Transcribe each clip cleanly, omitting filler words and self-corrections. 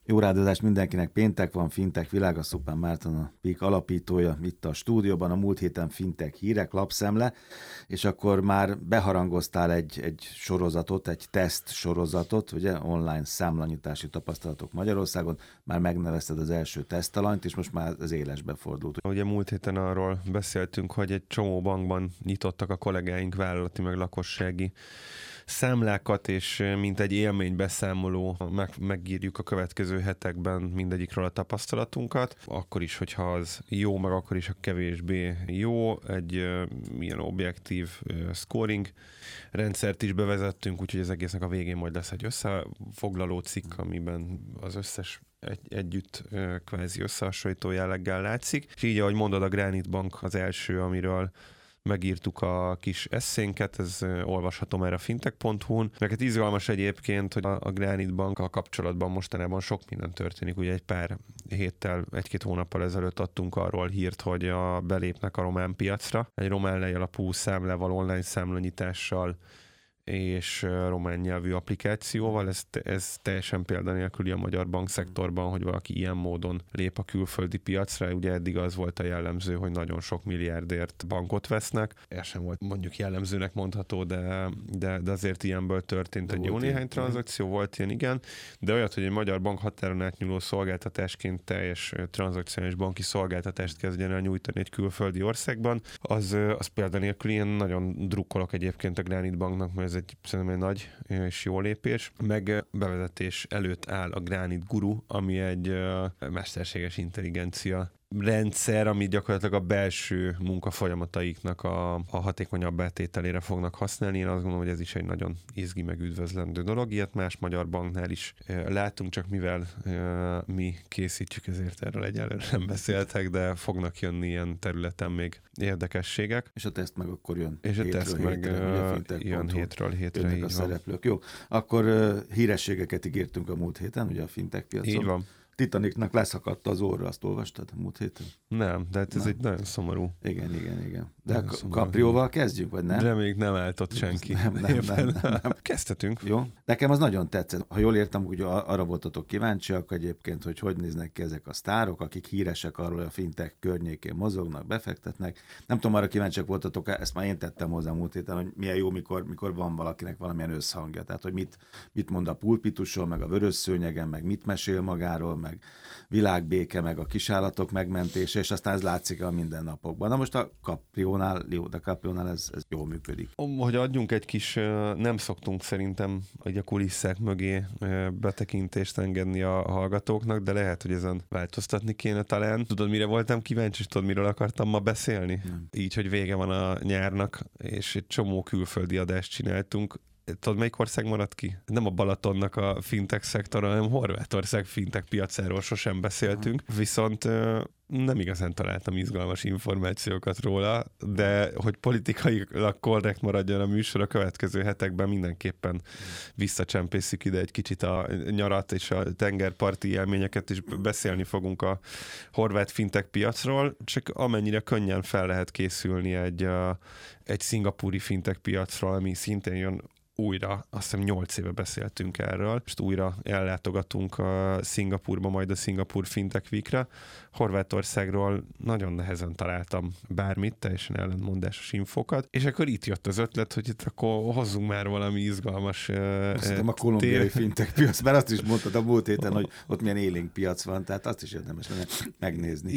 Jó rádozást mindenkinek, péntek van, Fintech Világa, Szupán Márton a PIK alapítója, itt a stúdióban, a múlt héten Fintech hírek, lapszemle, és akkor már beharangoztál egy sorozatot, egy teszt sorozatot, ugye, online számlanyítási tapasztalatok Magyarországon, már megnevezted az első tesztalanyt, és most már az élesbe fordult. Ugye múlt héten arról beszéltünk, hogy egy csomó bankban nyitottak a kollégáink vállalati meg lakossági számlákat, és mint egy élménybeszámoló megírjuk a következő hetekben mindegyikről a tapasztalatunkat. Akkor is, hogyha az jó, meg akkor is, ha kevésbé jó. Egy ilyen objektív scoring rendszert is bevezettünk, úgyhogy az egésznek a végén majd lesz egy összefoglaló cikk, amiben az összes együtt kvázi összehasonlító jelleggel látszik. És így, ahogy mondod, a Granite Bank az első, amiről megírtuk a kis eszénket, ez olvasható már a fintech.hu-n. Neked izgalmas egyébként, hogy a Granite Bankkal kapcsolatban mostanában sok minden történik. Ugye egy pár héttel, egy-két hónappal ezelőtt adtunk arról hírt, hogy belépnek a román piacra. Egy román alapú számlával, online számlanyítással és román nyelvű applikációval. Ez teljesen példanélküli a magyar bankszektorban, hogy valaki ilyen módon lép a külföldi piacra. Ugye eddig az volt a jellemző, hogy nagyon sok milliárdért bankot vesznek. Ez sem volt mondjuk jellemzőnek mondható, de azért ilyenből történt egy jó néhány tranzakció, volt ilyen, igen. De olyat, hogy egy magyar bank határon átnyúló szolgáltatásként teljes tranzakciós banki szolgáltatást kezdjen el nyújtani egy külföldi országban, az példanélkül ilyen. Nagyon drukkolok egyébként a Granite Banknak, mert szerintem egy nagy és jó lépés. Meg bevezetés előtt áll a Granite Guru, ami egy mesterséges intelligencia rendszer, ami gyakorlatilag a belső munkafolyamataiknak a hatékonyabb átételére fognak használni. Én azt gondolom, hogy ez is egy nagyon izgi, meg üdvözlendő dolog. Ilyet más magyar banknál is látunk, csak mivel mi készítjük, ezért erről egyelőre nem beszéltek, de fognak jönni ilyen területen még érdekességek. És a teszt meg akkor jön. És a teszt meg jön hétről hétre. Jönnek a szereplők. Jó, akkor hírességeket ígértünk a múlt héten, ugye a fintech piacon. Így van. Titanicnak leszakadt az orra, azt olvastad a múlt héten? Nem, de ez egy nagyon szomorú. Igen. De Caprióval kezdjünk, vagy nem? De még nem állt ott senki. Nem. Kezdhetünk. Jó. Nekem az nagyon tetszett. Ha jól értem, hogy arra voltatok kíváncsiak egyébként, hogy néznek ki ezek a sztárok, akik híresek arról, hogy a fintech környékén mozognak, befektetnek. Nem tudom, arra kíváncsiak voltatok, ezt már én tettem hozzá múlt héten, hogy milyen jó, mikor van valakinek valamilyen összhangja. Tehát, hogy mit mond a pulpitusról, meg a vörös szőnyegen, meg mit mesél magáról, meg világbéke, meg a kisállatok megmentése, és aztán ez látszik a mindennapokban. Na most a Caprionál ez jól működik. Hogy adjunk egy kis, nem szoktunk szerintem hogy a kulisszák mögé betekintést engedni a hallgatóknak, de lehet, hogy ezen változtatni kéne talán. Tudod, mire voltam kíváncsi, és tudod, miről akartam ma beszélni? Nem. Így, hogy vége van a nyárnak, és egy csomó külföldi adást csináltunk. Tudod, melyik ország maradt ki? Nem a Balatonnak a fintech szektora, hanem Horvátország fintech piacáról sosem beszéltünk, viszont nem igazán találtam izgalmas információkat róla, de hogy politikailag korrekt maradjon a műsor, a következő hetekben mindenképpen visszacsempészük ide egy kicsit a nyarat és a tengerparti élményeket, és beszélni fogunk a horvát fintech piacról, csak amennyire könnyen fel lehet készülni egy szingapúri fintech piacról, ami szintén jön újra, azt hiszem 8 éve beszéltünk erről, és újra ellátogatunk a Szingapúrba, majd a Szingapúr Fintech Weekre. Horvátországról nagyon nehezen találtam bármit, teljesen ellentmondásos infókat, és akkor itt jött az ötlet, hogy itt akkor hozzunk már valami izgalmas a kolumbiai fintech piac, mert azt is mondtad a múlt héten, hogy ott milyen élénk piac van, tehát azt is érdemes lenne megnézni.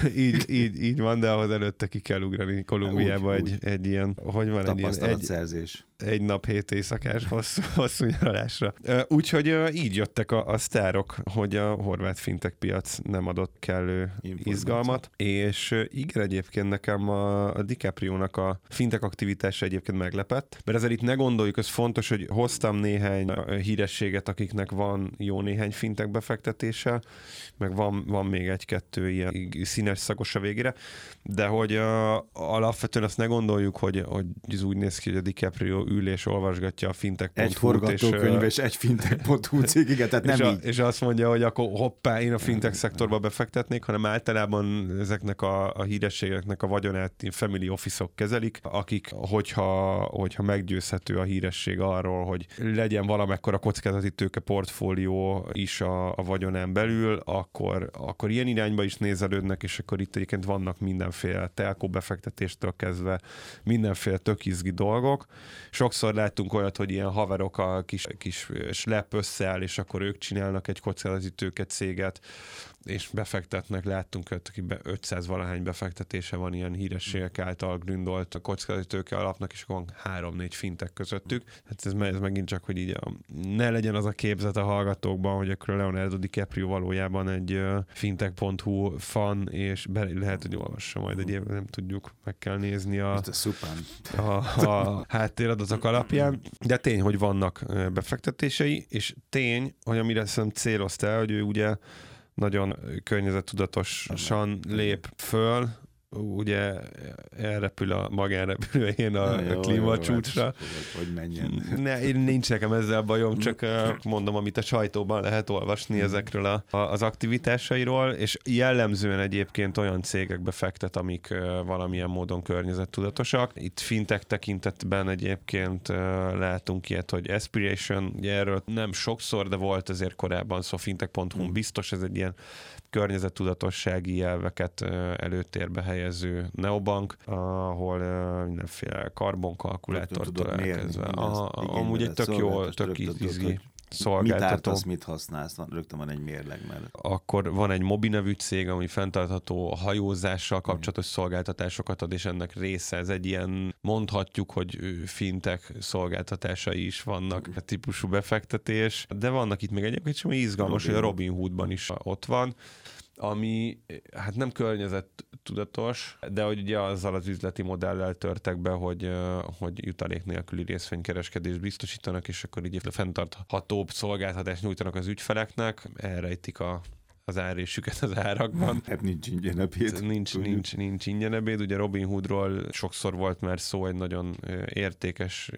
Így van, de ahhoz előtte ki kell ugrani Kolumbiába egy ilyen, hogy van tapasztalatszerzés. Egy nap 7 éjszakás hosszú nyaralásra. Úgyhogy így jöttek a sztárok, hogy a horvát fintech piac nem adott kellő izgalmat, és igen, egyébként nekem a DiCaprio-nak a fintech aktivitása egyébként meglepett, mert ezzel itt ne gondoljuk, ez fontos, hogy hoztam néhány hírességet, akiknek van jó néhány fintech befektetése, meg van még egy-kettő ilyen színes szagos a végére, de hogy alapvetően azt ne gondoljuk, hogy ez úgy néz ki, hogy a DiCaprio ül és olvasgatja olvasgatja a fintech.hu-t. Egy forgatókönyv és egy fintech.hu cég, igen, tehát nem így. És azt mondja, hogy akkor hoppá, én a fintech szektorba befektetnék, hanem általában ezeknek a hírességeknek a vagyonát family office-ok kezelik, akik, hogyha meggyőzhető a híresség arról, hogy legyen valamekkora kockázati tőke portfólió is a vagyonán belül, akkor ilyen irányba is nézelődnek, és akkor itt egyébként vannak mindenféle telkó befektetéstől kezdve mindenféle tök izgi dolgok. Sokszor láttunk olyat, hogy ilyen haverok a kis slep összeáll, és akkor ők csinálnak egy kockázati tőke céget, és befektetnek, láttunk, hogy 500 valahány befektetése van ilyen hírességek által gründolt a kockázati tőke alapnak, és akkor van 3-4 fintek közöttük. Hát ez megint csak, hogy így ne legyen az a képzet a hallgatókban, hogy akkor Leonardo DiCaprio valójában egy fintech.hu fan, és lehet, hogy olvassa majd egy évben, nem tudjuk, meg kell nézni a háttéradatok alapján. De tény, hogy vannak befektetései, és tény, hogy amire szerintem céloztál, hogy ő ugye nagyon környezettudatosan lép föl, ugye elrepül a magánrepülőjén a klímacsúcsra. Hogy menjen. Nincs nekem ezzel bajom, csak mondom, amit a sajtóban lehet olvasni ezekről az aktivitásairól, és jellemzően egyébként olyan cégekbe fektet, amik valamilyen módon környezettudatosak. Itt fintech tekintetben egyébként látunk ilyet, hogy Aspiration, ugye erről nem sokszor, de volt azért korábban, szóval fintech.hu biztos, ez egy ilyen környezettudatossági elveket előtérbe helyező neobank, ahol mindenféle karbonkalkulátortól elkezdve. Amúgy egy tök jó, tök izgi szolgáltató. Mit ártasz, mit használsz? Rögtön van egy mérleg mellett. Akkor van egy Mobi nevű cég, ami fenntartható hajózással kapcsolatos szolgáltatásokat ad, és ennek része, ez egy ilyen, mondhatjuk, hogy fintech szolgáltatásai is vannak, a típusú befektetés, de vannak itt még egyébként sem izgalmas, hogy a Robinhoodban is ott van, ami hát nem környezettudatos, de hogy ugye azzal az üzleti modellel törtek be, hogy jutalék nélküli részvénykereskedést biztosítanak, és akkor így fenntarthatóbb szolgáltatást nyújtanak az ügyfeleknek, elrejtik az árésüket az árakban. Hát nincs ingyen ebéd. Nincs ingyen ebéd. Ugye Robinhoodról sokszor volt már szó, egy nagyon értékes,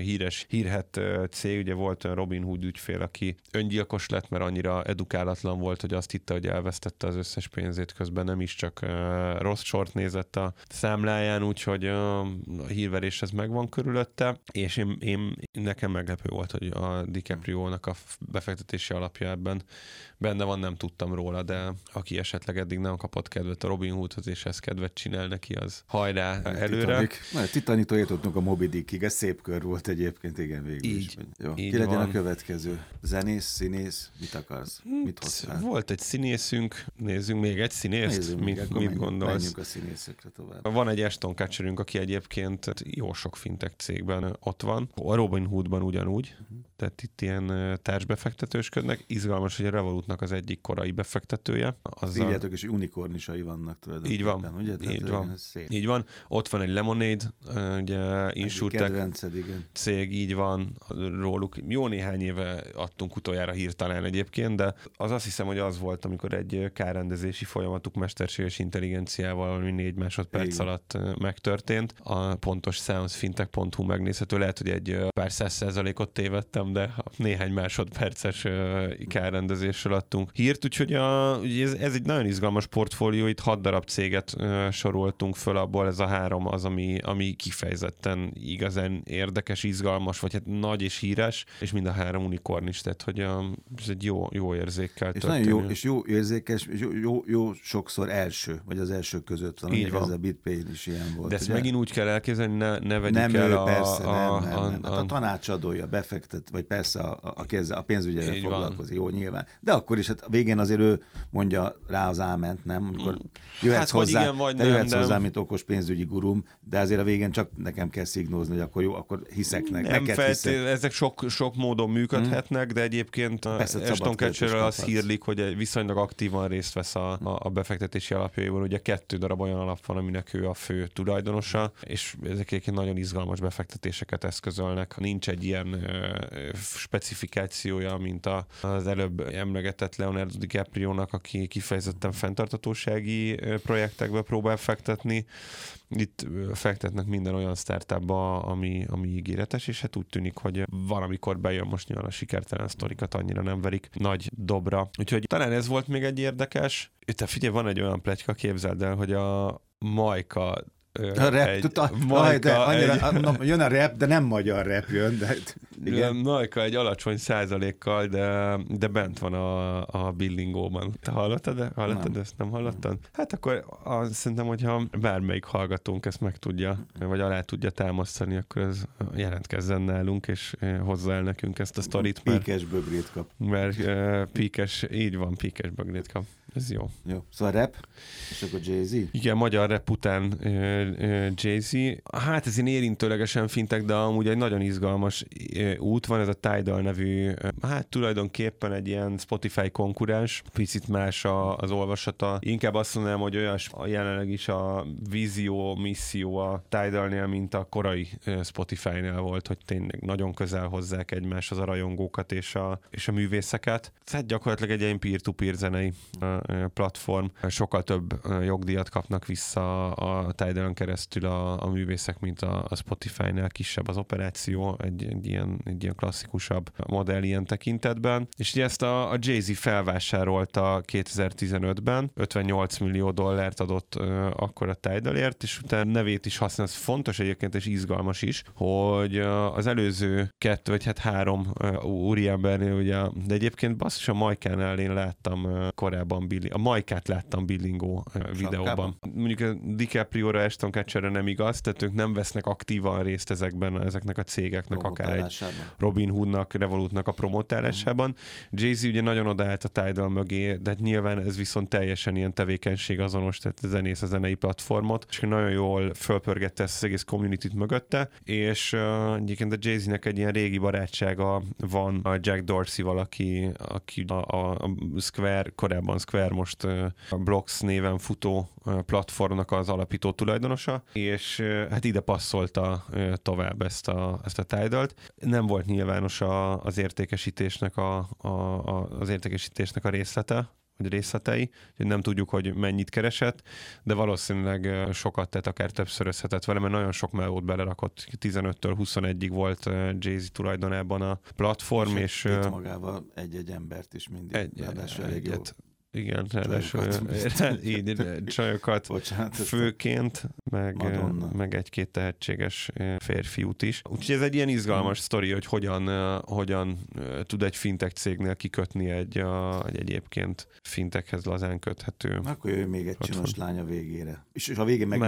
hírhedt cég. Ugye volt olyan Robinhood ügyfél, aki öngyilkos lett, mert annyira edukálatlan volt, hogy azt hitte, hogy elvesztette az összes pénzét, közben nem is, csak rossz sort nézett a számláján, úgyhogy a hírverés ez megvan körülötte, és nekem meglepő volt, hogy a DiCaprio-nak a befektetési alapja ebben benne van, nem tudtam róla, de aki esetleg eddig nem kapott kedvet a Robinhoodhoz, és ezt kedvet csinál neki, az hajrá előre. Titanictól jutottunk a Moby Dickig, ez szép kör volt egyébként, igen, végül is. Jó. Ki legyen a következő? Zenész, színész, mit akarsz? Mit hoztál? Volt egy színészünk, nézzünk még egy színészt, mit gondolsz? Menjünk a színészekre tovább. Van egy Ashton Kutcherünk, aki egyébként jó sok fintech cégben ott van, a Robinhoodban ugyanúgy, tehát itt ilyen társbefektetősködnek. Izgalmas, hogy a Revolutnak az egyik korai befektetője. Írjátok, és unikornisai vannak tulajdonképpen. Így van, ugye? Így van. Ott van egy Lemonade, ugye InsurTech cég, így van, róluk jó néhány éve adtunk utoljára hírt talán egyébként, de azt hiszem, hogy az volt, amikor egy kárrendezési folyamatuk mesterséges intelligenciával valami 4 másodperc alatt megtörtént. A pontos szám az fintech.hu megnézhető, lehet, hogy egy pár 100%-ot tévedtem, de néhány másodperces kárrendezésről adtunk hírt, úgyhogy ez egy nagyon izgalmas portfólió, itt 6 darab céget soroltunk föl, abból ez a 3 az, ami kifejezetten igazán érdekes, izgalmas, vagy hát nagy és híres, és mind a 3 unikorn is, tehát hogy ez egy jó érzékkel történő. És nagyon jó, és jó érzékes, és jó sokszor első, vagy az első között van. Így van. Ez a BitPay is ilyen volt. De ezt ugye? megint úgy kell elképzelni, ne vegyük nem el ő, persze, nem. A tanácsadója befektet, vagy persze a pénzügyel foglalkozik, jó nyilván. De akkor is, hát a végén azért ő mondja rá az áment, nem? Amikor jöhetsz hozzá, igen, vagy te nem, jöhetsz hozzá, mint okos pénzügyi gurum, de azért a végén csak nekem kell szignózni, hogy akkor jó, akkor hiszek neked hiszek. Ezek sok módon működhetnek, de egyébként Ashton Kutcherről azt hírlik, hogy viszonylag aktívan részt vesz a befektetési alapjaiból. Ugye 2 darab olyan alap van, aminek ő a fő tulajdonosa, és ezek egyébként nagyon izgalmas befektetéseket eszközölnek. Nincs egy ilyen specifikációja, mint az előbb emlegetett Leonardo DiCaprio DiCaprio-nak, aki kifejezetten fenntarthatósági projektekbe próbál fektetni. Itt fektetnek minden olyan startupba, ami ígéretes, és hát úgy tűnik, hogy valamikor bejön, most nyilván a sikertelen sztorikat annyira nem verik nagy dobra. Úgyhogy talán ez volt még egy érdekes. Te figyelj, van egy olyan pletyka, képzeld el, hogy a Majka a rap, jön a rap, de nem magyar rap jön, de igen. Majka egy alacsony százalékkal, de bent van a billingóban. Te hallottad? Nem. Ezt nem hallottad? Hát akkor szerintem, hogyha bármelyik hallgatónk ezt meg tudja, vagy alá tudja támasztani, akkor ez jelentkezzen nálunk, és hozza el nekünk ezt a sztorit. Píkes bögrét kap. Mert így van, píkes bögrét kap. Ez jó. Szóval rap, és akkor Jay-Z? Igen, magyar rap után Jay-Z. Hát ez én érintőlegesen fintek, de amúgy egy nagyon izgalmas út van, ez a Tidal nevű, hát tulajdonképpen egy ilyen Spotify konkurens, picit más az olvasata. Inkább azt mondanám, hogy olyas jelenleg is a vízió, misszió a Tidalnél, mint a korai Spotify-nál volt, hogy tényleg nagyon közel hozzák egymáshoz a rajongókat és a művészeket. Tehát gyakorlatilag egy ilyen peer-to-peer zenei platform. Sokkal több jogdíjat kapnak vissza a Tidal-on keresztül a művészek, mint a Spotify-nál. Kisebb az operáció, egy ilyen klasszikusabb modell ilyen tekintetben. És ugye ezt a Jay-Z felvásárolta 2015-ben, $58 millió adott akkor a Tidalért, és utána nevét is használ. Ez fontos egyébként, és izgalmas is, hogy az előző 2 vagy 3 úriembernél, ugye, de egyébként basszus, a Majkánál én láttam korábban a Majkát láttam billingó videóban. Mondjuk a DiCaprio-ra, Ashton Kutcherre nem igaz, tehát ők nem vesznek aktívan részt ezeknek a cégeknek, akár egy Robin Hoodnak, Revolutnak a promotálásában. Jay-Z ugye nagyon odaállt a Tidal mögé, de nyilván ez viszont teljesen ilyen tevékenység azonos, tehát zenész a zenei platformot, és nagyon jól fölpörgette ezt az egész community-t mögötte, és egyébként a Jay-Z-nek egy ilyen régi barátsága van a Jack Dorsey-val, aki a Square, korábban Square, most a Blocks néven futó platformnak az alapító tulajdonosa, és hát ide passzolta tovább ezt a Tidalt. Nem volt nyilvános az értékesítésnek a részlete, vagy részletei, hogy nem tudjuk, hogy mennyit keresett, de valószínűleg sokat tett, akár többszörözhetett vele, mert nagyon sok melót belerakott, 15-től 21-ig volt Jay-Z tulajdonában a platform, és magával egy egy-embert is mindig. Egyet. Igen, csajokat főként, meg egy-két tehetséges férfiút is. Úgyhogy ez egy ilyen izgalmas sztori, hogy hogyan tud egy fintech cégnél kikötni egy egyébként fintechhez lazán köthető. Akkor jöjjön még egy csinos lány a végére. És a végén meg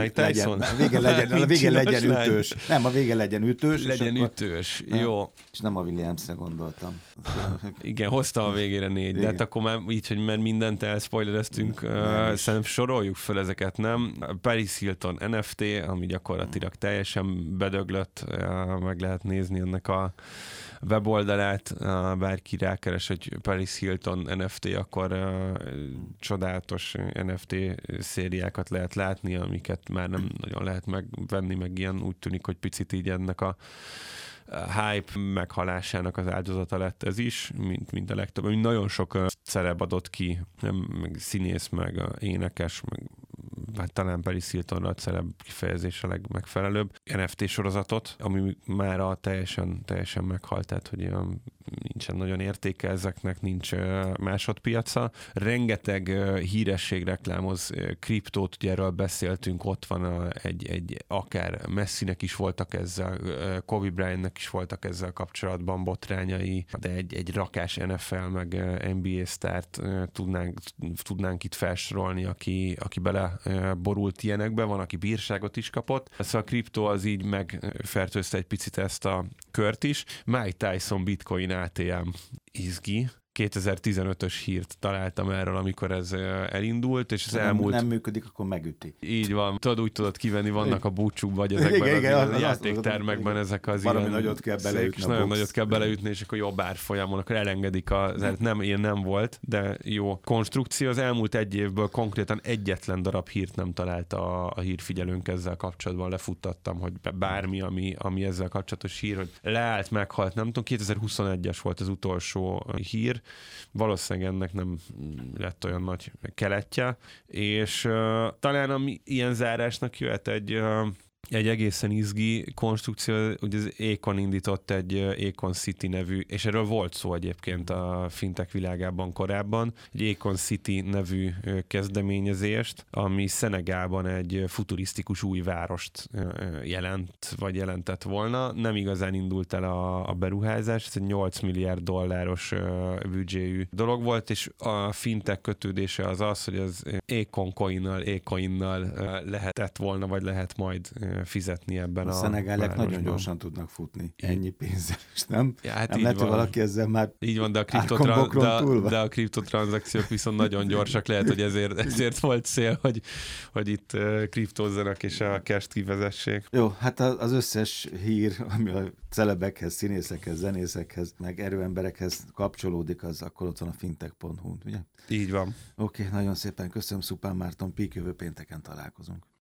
legyen ütős. Nem, a végén legyen ütős. Legyen ütős, jó. És nem a Williamsre gondoltam. Igen, hoztam a végére 4, de hát akkor már így, hogy mert mindent elspoilereztünk, szerintem soroljuk fel ezeket, nem? Paris Hilton NFT, ami gyakorlatilag teljesen bedöglött, meg lehet nézni ennek a weboldalát, bárki rákeres, hogy Paris Hilton NFT, akkor csodálatos NFT szériákat lehet látni, amiket már nem nagyon lehet megvenni, meg ilyen úgy tűnik, hogy picit így ennek a hype meghalásának az áldozata lett ez is, mint a legtöbb. Nagyon sok celeb adott ki, meg színész, meg énekes, meg hát talán Paris Hiltonra a celeb kifejezés a legmegfelelőbb NFT sorozatot, ami már teljesen meghalt, tehát hogy nincsen nagyon értéke ezeknek, nincs másodpiaca. Rengeteg híresség reklámoz kriptót, ugye erről beszéltünk, ott van egy akár Messinek is voltak ezzel, Kobe Bryantnek is voltak ezzel kapcsolatban botrányai, de egy rakás NFL meg NBA sztárt tudnánk itt felsorolni, aki bele borult ilyenekbe, van, aki bírságot is kapott. Szóval a kriptó az így megfertőzte egy picit ezt a kört is. Mike Tyson Bitcoin ATM izgi. 2015-ös hírt találtam erről, amikor ez elindult, és az elmúlt... Nem működik, akkor megüti. Így van. Úgy tudod kivenni, vannak a búcsúk, vagy ezekben a játéktermekben ezek az valami ilyen... nagyot kell beleütni. Nagyon nagyot kell beleütni, és akkor jobb árfolyamon, akkor elengedik ilyen nem volt, de jó konstrukció. Az elmúlt egy évből konkrétan egyetlen darab hírt nem találta a hírfigyelőnk ezzel kapcsolatban. Lefuttattam, hogy bármi, ami ezzel kapcsolatos hír, hogy leállt, meghalt, nem tudom, 2021-es volt az utolsó hír, valószínűleg ennek nem lett olyan nagy keletje, és talán ami ilyen zárásnak jöhet egy egészen izgi konstrukció, ugye az Aecon indított egy Aecon City nevű, és erről volt szó egyébként a fintech világában korábban, egy Aecon City nevű kezdeményezést, ami Szenegálban egy futurisztikus új várost jelentett volna. Nem igazán indult el a beruházás, ez egy 8 milliárd dolláros büdzséjű dolog volt, és a fintech kötődése az, hogy az Aecon Coinnal lehetett volna, vagy lehet majd fizetni ebben a szenegáliak nagyon gyorsan tudnak futni. Ennyi pénzzel is, nem? Ja, hát nem lehet, hogy valaki ezzel már így van, de a kriptotranszakciók viszont nagyon gyorsak. Lehet, hogy ezért volt cél, hogy itt kriptózzanak és a cash-t kivezessék. Jó, hát az összes hír, ami a celebekhez, színészekhez, zenészekhez, meg erőemberekhez kapcsolódik, az akkor ott van a fintech.hu-n, ugye? Így van. Oké, nagyon szépen köszönöm, Szupán Márton, Pík, jövő pénteken találkozunk.